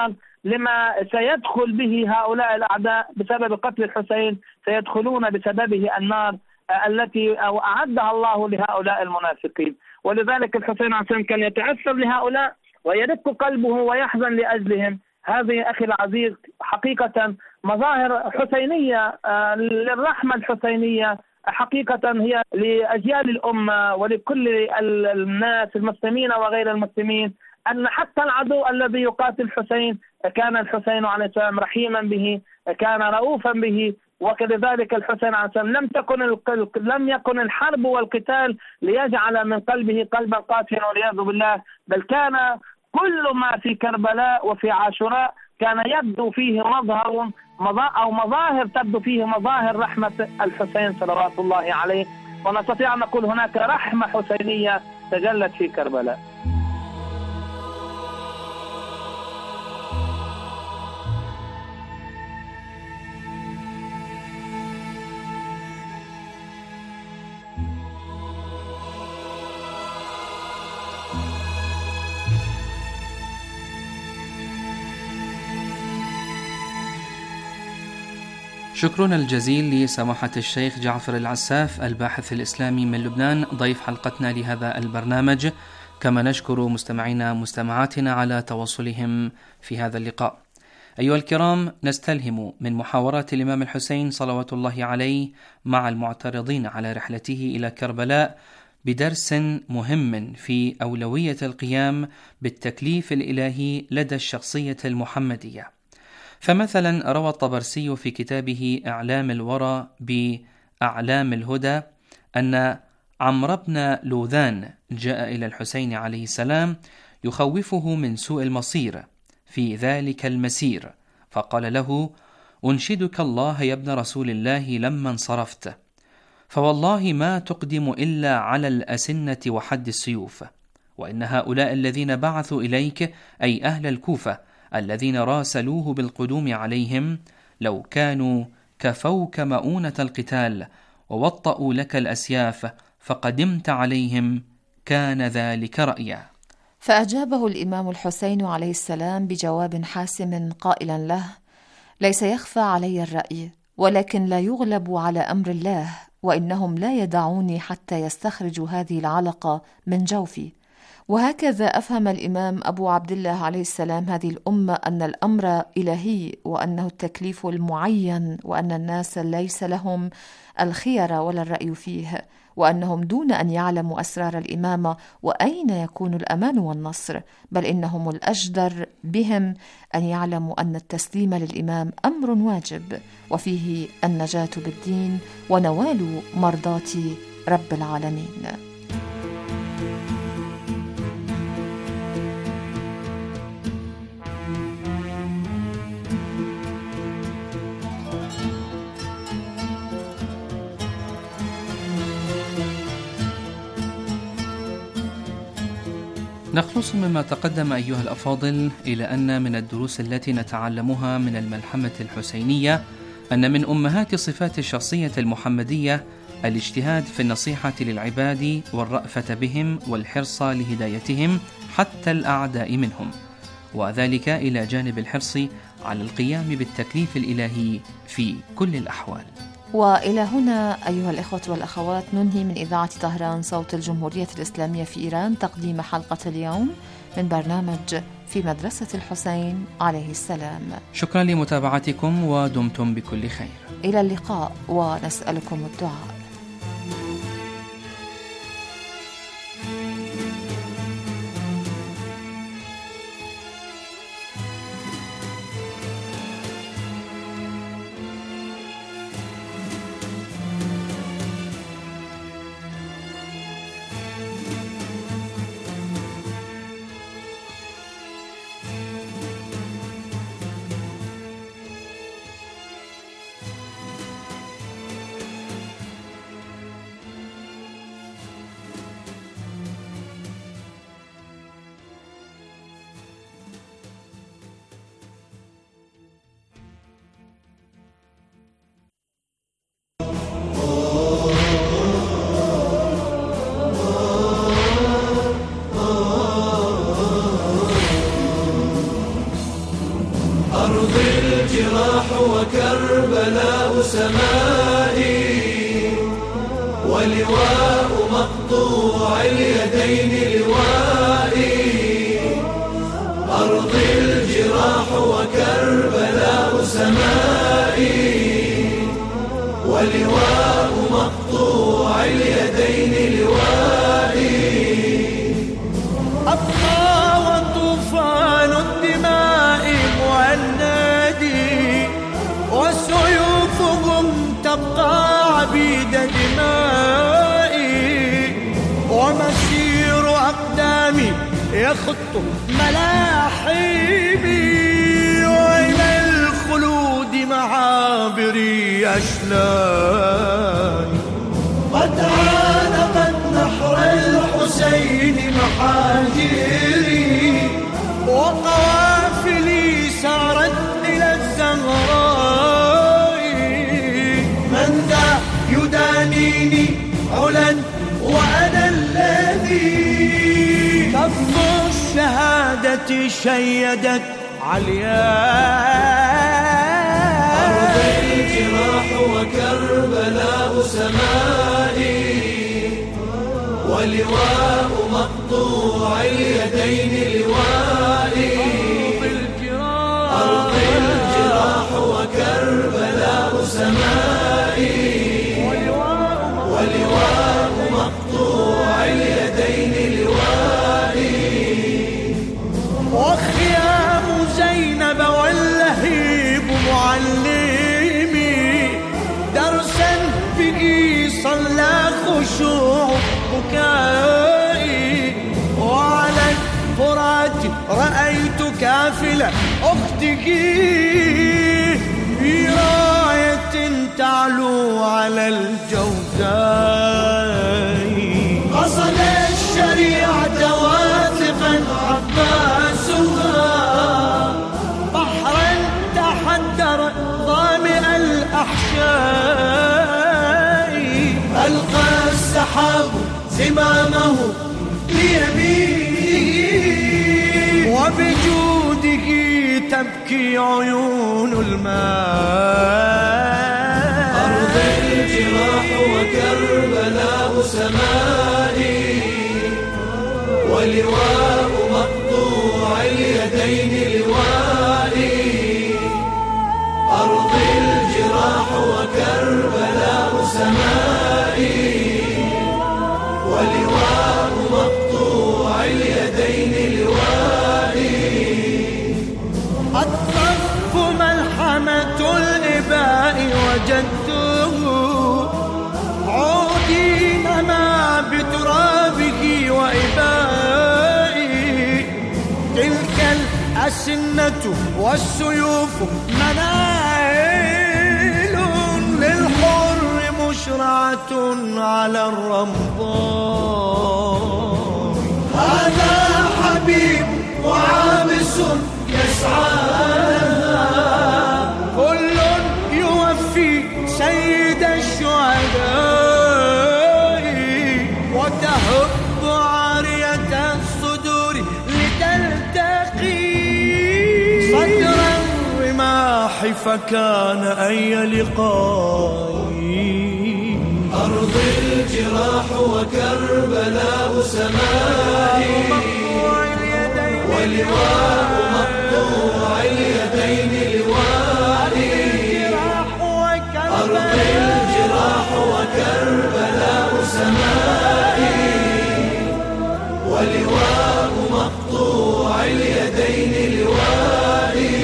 لما سيدخل به هؤلاء الأعداء بسبب قتل الحسين، سيدخلون بسببه النار التي أعدها الله لهؤلاء المنافقين. ولذلك الحسين عليه السلام كان يتأثر لهؤلاء ويرق قلبه ويحزن لأجلهم. هذه أخي العزيز حقيقة مظاهر حسينية للرحمة الحسينية، حقيقة هي لأجيال الأمة ولكل الناس المسلمين وغير المسلمين، أن حتى العدو الذي يقاتل الحسين كان الحسين عليه السلام رحيما به، كان رؤوفا به. وكذلك الحسين عليه السلام لم تكن لم يكن الحرب والقتال ليجعل من قلبه قلبا قاسيا والعياذ بالله، بل كان كل ما في كربلاء وفي عاشوراء كان يبدو فيه مظهر أو مظاهر تبدو فيه مظاهر رحمة الحسين صلوات الله عليه. ونستطيع أن نقول هناك رحمة حسينية تجلت في كربلاء. شكرنا الجزيل لسماحة الشيخ جعفر العساف الباحث الإسلامي من لبنان ضيف حلقتنا لهذا البرنامج، كما نشكر مستمعينا مستمعاتنا على تواصلهم في هذا اللقاء. أيها الكرام، نستلهم من محاورات الإمام الحسين صلوات الله عليه مع المعترضين على رحلته إلى كربلاء بدرس مهم في أولوية القيام بالتكليف الإلهي لدى الشخصية المحمدية. فمثلا روى الطبرسي في كتابه إعلام الورى بأعلام الهدى أن عمرو بن لوذان جاء إلى الحسين عليه السلام يخوفه من سوء المصير في ذلك المسير، فقال له: أنشدك الله يا ابن رسول الله لما انصرفت، فوالله ما تقدم إلا على الأسنة وحد السيوف، وإن هؤلاء الذين بعثوا إليك أي أهل الكوفة الذين راسلوه بالقدوم عليهم لو كانوا كفوك مؤونة القتال ووطأوا لك الأسياف فقدمت عليهم كان ذلك رأيا. فأجابه الإمام الحسين عليه السلام بجواب حاسم قائلا له: ليس يخفى علي الرأي، ولكن لا يغلب على أمر الله، وإنهم لا يدعوني حتى يستخرجوا هذه العلقة من جوفي. وهكذا أفهم الإمام أبو عبد الله عليه السلام هذه الأمة أن الأمر إلهي، وأنه التكليف المعين، وأن الناس ليس لهم الخير ولا الرأي فيه، وأنهم دون أن يعلموا أسرار الإمامة وأين يكون الأمان والنصر، بل إنهم الأجدر بهم أن يعلموا أن التسليم للإمام أمر واجب، وفيه النجاة بالدين ونوال مرضات رب العالمين. نخلص مما تقدم أيها الأفاضل إلى أن من الدروس التي نتعلمها من الملحمة الحسينية أن من أمهات صفات الشخصية المحمدية الاجتهاد في النصيحة للعباد والرأفة بهم والحرص لهدايتهم حتى الأعداء منهم، وذلك إلى جانب الحرص على القيام بالتكليف الإلهي في كل الأحوال. وإلى هنا أيها الإخوة والأخوات ننهي من إذاعة طهران صوت الجمهورية الإسلامية في إيران تقديم حلقة اليوم من برنامج في مدرسة الحسين عليه السلام. شكرا لمتابعتكم ودمتم بكل خير. إلى اللقاء ونسألكم الدعاء. كربلاء سمائي ولواء مقطوع اليدين لوائي أرضي الجراح وكربلاء سمائي ولواء مقطوع اليدين لوائي أبقى وطوفان الدماء مهندي وسيوفهم تبقى عبيد دمائي ومسير أقدامي يخط ملاحمي وإلى الخلود معابري أشلاي قد عانقت نحر الحسين محاجري وقوافلي سارت إلى الزهراء من ذا يدانيني علا وأنا الذي كف الشهادة شيدت علياء أرض الجراح وكربلاء سمائي ولواء مقطوع اليدين لوائي أرض الجراح وكربلاء سمائي ولواء مقطوع اليدين لوائي وخيام زينب واللهيب معلمي درسا به صلى خشوع بكائي وعلى الفرات رأيت كافل أختك في راية تعلو على الجوزاء قصد الشريعة واثقا عباسها بحرا تحدر ظامئ الأحشاء ألقى السحاب زمامه بيمينه وبجوده تبكي عيون الماء أرض الجراح وكربلاء سمائي ولواء مقطوع اليدين لوائي أرض الجراح وكربلاء سمائي ولواء مقطوع اليدين لوائي الطف ملحمة الإباء وجدته عودي نما بترابه وإبائي تلك الأسنة والسيوف منايل للحر مشرعة على الرمضاء هذا حبيب وعابس يسعى كل يوفي سيد الشهداء وتهب عارية الصدور لتلتقي صدر الرماح فكان أي لقاء أرض الجراح وكربلاء سمائي ولواء مقطوع اليدين لوائي أرض الجراح وكربلاء سمائي ولواء مقطوع اليدين لوائي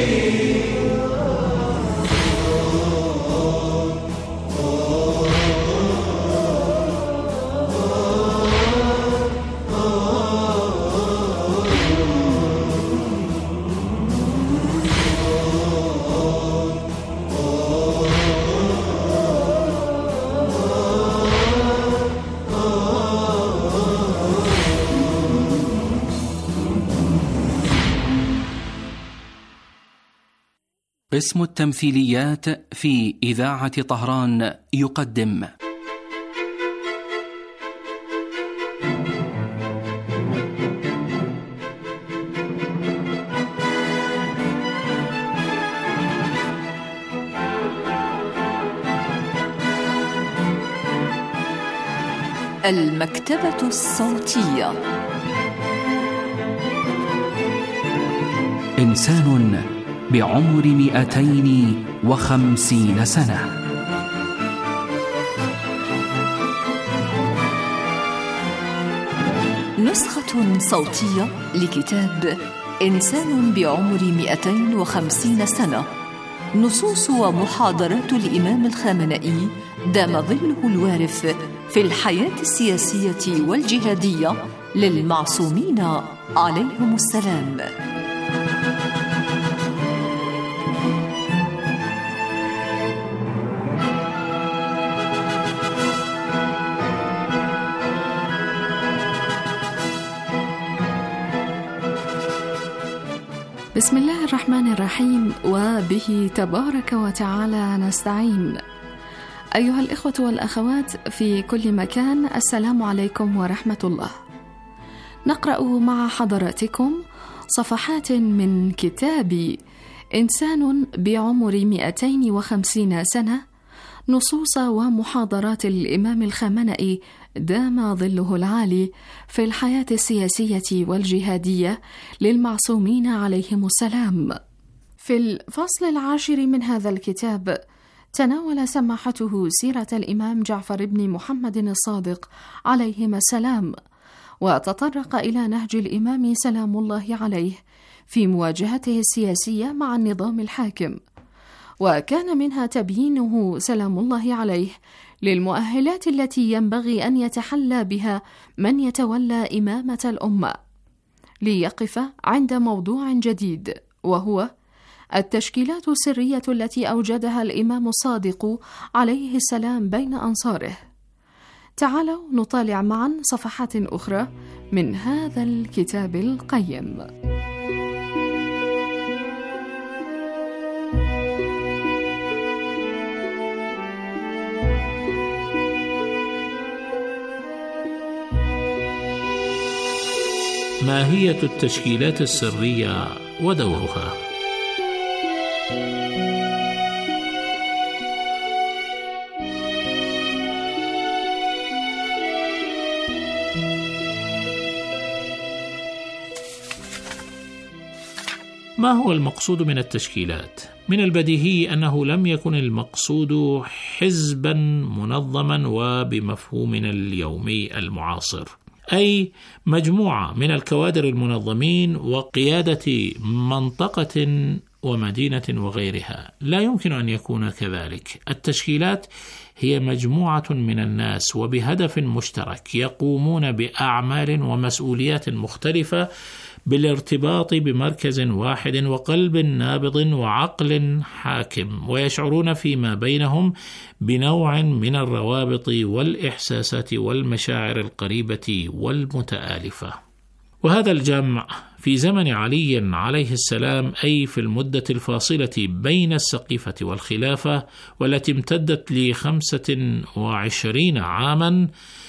قسم التمثيليات في إذاعة طهران يقدم المكتبة الصوتية. إنسان بعمر مئتين وخمسين سنة. نسخة صوتية لكتاب إنسان بعمر مئتين وخمسين سنة، نصوص ومحاضرات الإمام الخامنئي دام ظله الوارف في الحياة السياسية والجهادية للمعصومين عليهم السلام. بسم الله الرحمن الرحيم، وبه تبارك وتعالى نستعين. أيها الإخوة والأخوات في كل مكان، السلام عليكم ورحمة الله. نقرأ مع حضراتكم صفحات من كتاب إنسان بعمر مئتين وخمسين سنة، نصوص ومحاضرات الإمام الخامنئي دام ظله العالي في الحياة السياسية والجهادية للمعصومين عليهم السلام. في الفصل العاشر من هذا الكتاب تناول سماحته سيرة الإمام جعفر بن محمد الصادق عليهما السلام، وتطرق إلى نهج الإمام سلام الله عليه في مواجهته السياسية مع النظام الحاكم، وكان منها تبيينه سلام الله عليه للمؤهلات التي ينبغي أن يتحلى بها من يتولى إمامة الأمة، ليقف عند موضوع جديد، وهو التشكيلات السرية التي أوجدها الإمام الصادق عليه السلام بين أنصاره. تعالوا نطالع معا صفحات أخرى من هذا الكتاب القيم. ماهية التشكيلات السرية ودورها؟ ما هو المقصود من التشكيلات؟ من البديهي أنه لم يكن المقصود حزبا منظما وبمفهومنا اليومي المعاصر، أي مجموعة من الكوادر المنظمين وقيادة منطقة ومدينة وغيرها. لا يمكن أن يكون كذلك. التشكيلات هي مجموعة من الناس وبهدف مشترك يقومون بأعمال ومسؤوليات مختلفة بالارتباط بمركز واحد وقلب نابض وعقل حاكم، ويشعرون فيما بينهم بنوع من الروابط والإحساسات والمشاعر القريبة والمتآلفة. وهذا الجمع في زمن علي عليه السلام، أي في المدة الفاصلة بين السقيفة والخلافة والتي امتدت لخمسة وعشرين عاما،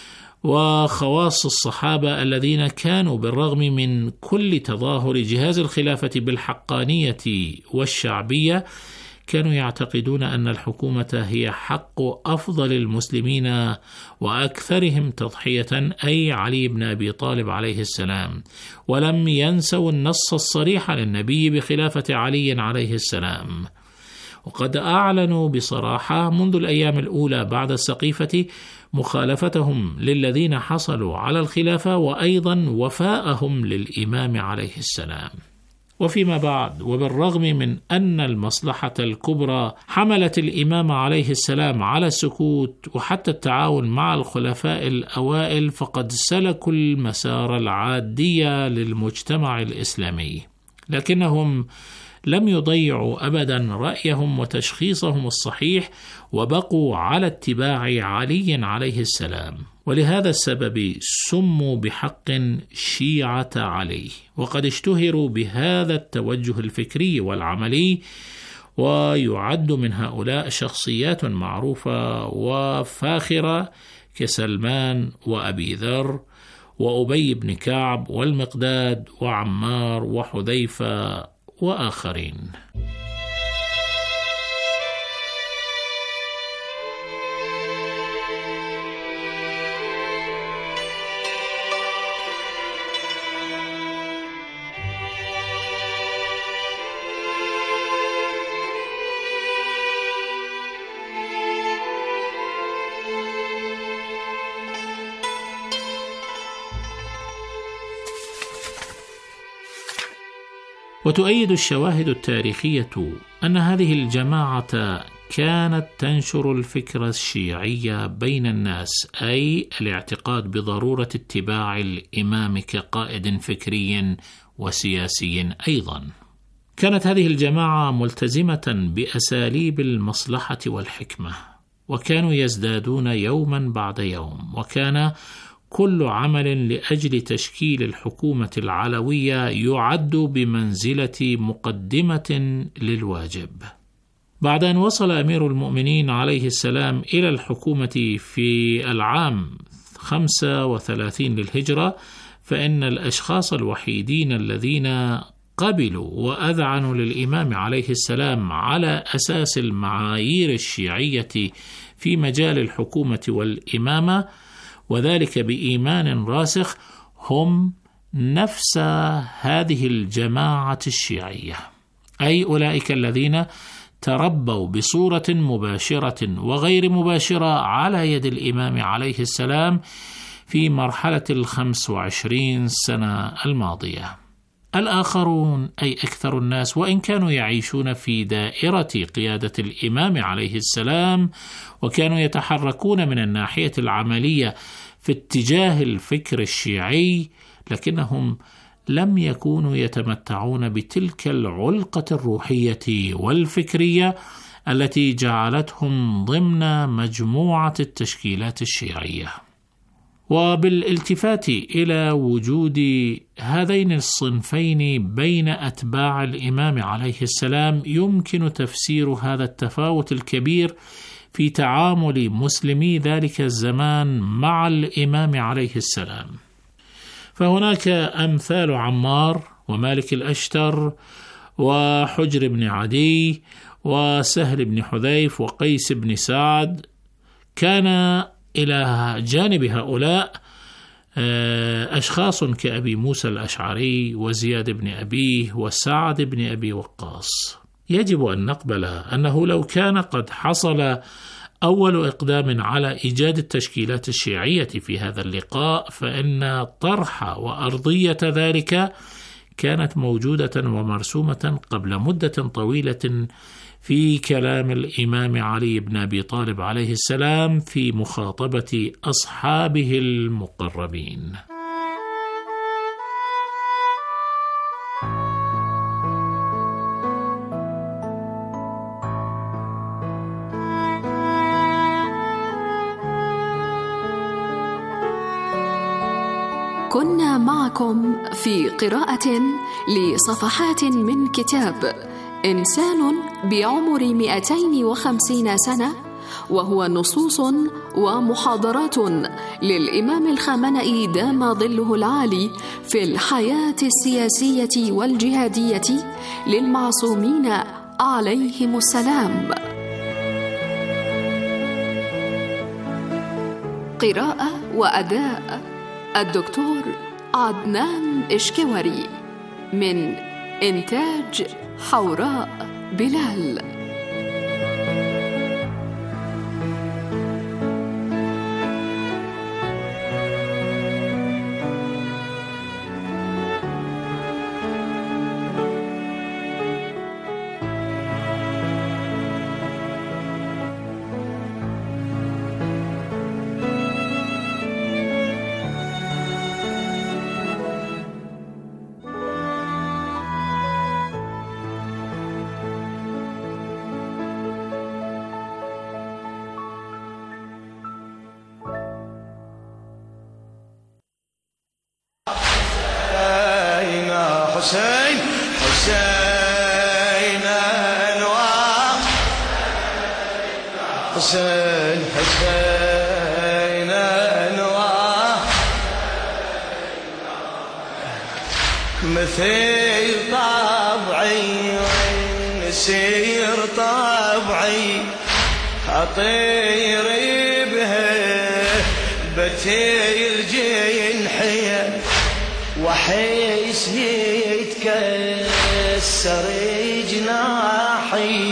وخواص الصحابة الذين كانوا بالرغم من كل تظاهر جهاز الخلافة بالحقانية والشعبية كانوا يعتقدون أن الحكومة هي حق أفضل المسلمين وأكثرهم تضحية، أي علي بن أبي طالب عليه السلام، ولم ينسوا النص الصريح للنبي بخلافة علي عليه السلام. وقد أعلنوا بصراحة منذ الأيام الأولى بعد السقيفة مخالفتهم للذين حصلوا على الخلافة، وأيضا وفاءهم للإمام عليه السلام. وفيما بعد، وبالرغم من أن المصلحة الكبرى حملت الإمام عليه السلام على السكوت وحتى التعاون مع الخلفاء الأوائل، فقد سلكوا المسار العادي للمجتمع الإسلامي، لكنهم لم يضيعوا أبدا رأيهم وتشخيصهم الصحيح، وبقوا على اتباع علي عليه السلام. ولهذا السبب سموا بحق شيعة علي، وقد اشتهروا بهذا التوجه الفكري والعملي، ويعد من هؤلاء شخصيات معروفة وفاخرة كسلمان وأبي ذر وأبي بن كعب والمقداد وعمار وحذيفة وآخرين. وتؤيد الشواهد التاريخية أن هذه الجماعة كانت تنشر الفكر الشيعي بين الناس، أي الاعتقاد بضرورة اتباع الإمام كقائد فكري وسياسي أيضا. كانت هذه الجماعة ملتزمة بأساليب المصلحة والحكمة، وكانوا يزدادون يوما بعد يوم، وكان كل عمل لأجل تشكيل الحكومة العلوية يعد بمنزلة مقدمة للواجب. بعد أن وصل أمير المؤمنين عليه السلام إلى الحكومة في العام خمسة وثلاثين للهجرة، فإن الأشخاص الوحيدين الذين قبلوا وأذعنوا للإمام عليه السلام على أساس المعايير الشيعية في مجال الحكومة والإمامة، وذلك بإيمان راسخ، هم نفس هذه الجماعة الشيعية، أي أولئك الذين تربوا بصورة مباشرة وغير مباشرة على يد الإمام عليه السلام في مرحلة الخمس وعشرين سنة الماضية. الآخرون أي أكثر الناس، وإن كانوا يعيشون في دائرة قيادة الإمام عليه السلام وكانوا يتحركون من الناحية العملية في اتجاه الفكر الشيعي، لكنهم لم يكونوا يتمتعون بتلك العلقة الروحية والفكرية التي جعلتهم ضمن مجموعة التشكيلات الشيعية. وبالالتفات إلى وجود هذين الصنفين بين أتباع الإمام عليه السلام يمكن تفسير هذا التفاوت الكبير في تعامل مسلمي ذلك الزمان مع الإمام عليه السلام. فهناك أمثال عمار ومالك الأشتر وحجر بن عدي وسهل بن حذيف وقيس بن سعد، كان إلى جانب هؤلاء أشخاص كأبي موسى الأشعري وزياد بن أبيه وسعد بن أبي وقاص. يجب أن نقبل أنه لو كان قد حصل أول إقدام على إيجاد التشكيلات الشيعية في هذا اللقاء، فإن طرح وأرضية ذلك كانت موجودة ومرسومة قبل مدة طويلة في كلام الإمام علي بن أبي طالب عليه السلام في مخاطبة أصحابه المقربين. كنا معكم في قراءة لصفحات من كتاب إنسان بعمر مئتين وخمسين سنة، وهو نصوص ومحاضرات للإمام الخامنئي دام ظله العالي في الحياة السياسية والجهادية للمعصومين عليهم السلام. قراءة وأداء الدكتور عدنان إشكوري، من إنتاج حوراء بلال. حسين حسين أنوار حسين حسين أنوار مثل طبعي نسير طبعي أطير بها بتير جنحية وحيس يتكسر جناحي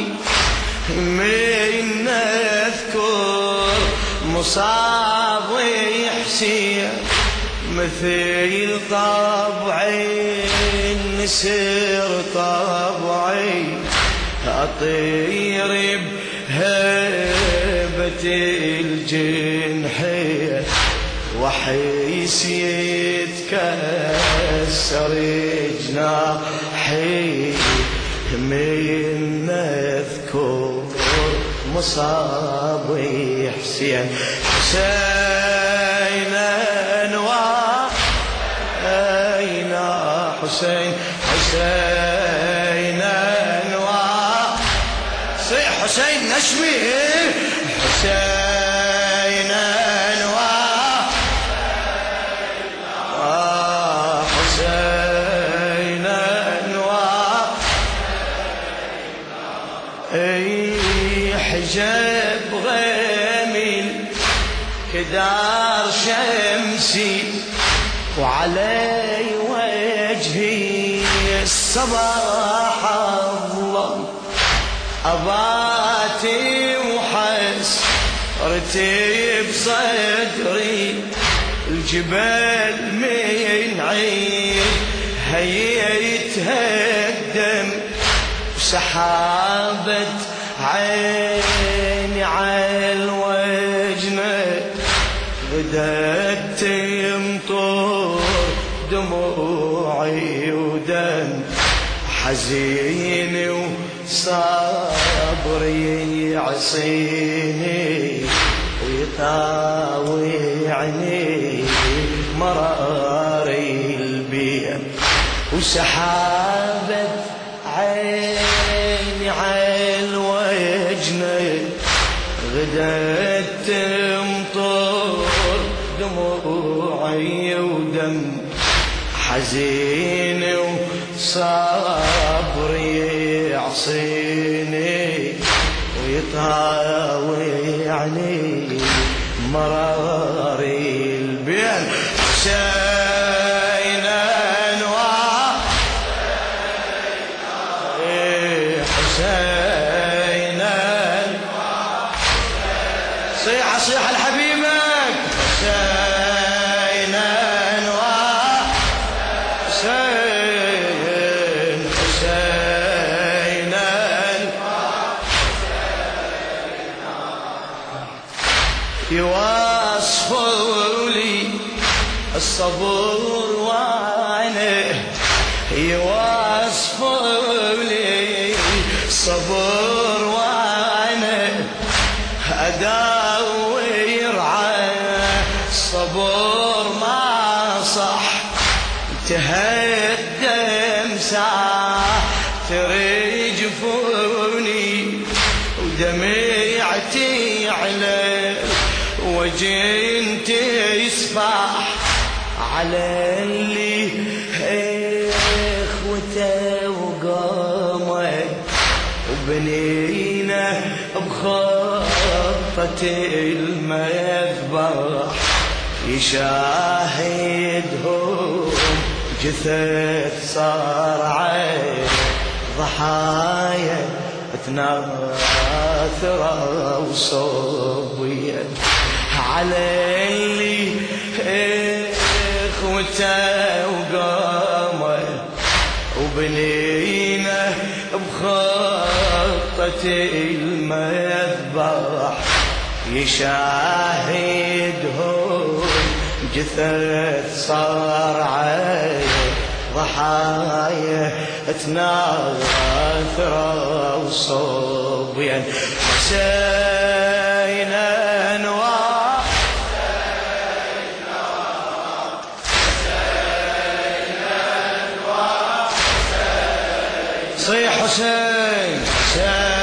من أذكر مصاب حسين مثل طبعي نسر طبعي أطير بهيبة الجنحية وحيس يتكسر جناحي من نذكر مصابي حسين حسين أنوار أين حسين حسين أنوار صيح حسين نشمي حسين أنوار آه حسين أنوار أي حجاب غامل كدار شمسي وعلي وجهي الصباح الظلم أباتي وحسرتي بصدري الجبال من عين هيتهدم وسحابة عيني على الوجنة بدأت تمطر دموعي ودم حزين وصبري يعصيني ويطاوعني مراري البيم وسحابة عيني على الوجنة غدت تمطر دموعي ودم حزين وصبري يعصيني ويطاوعني مراري البين حسين أنوار حسين أنوار صيحة صيحة لحبيبك حسين أنوار حسين حسين أنوار يوصفوا لي الصبر وانا يوصفوا لي الصبر وانا اداور على الصبر ما صح تهدم ساعة ترجفوني ودمعتي على وجنت يصفح على اللي اخوته وقامه وبنينا بخطة المذبح يشاهدهم جثث صارعه ضحايا تناثر وصوبيا على اللي اخوته وقامه وبنينا بخطة المذبح يشاهدهم جثث صارعه ضحايا تناثر وصوبيا حسين أنوار صيح حسين حسين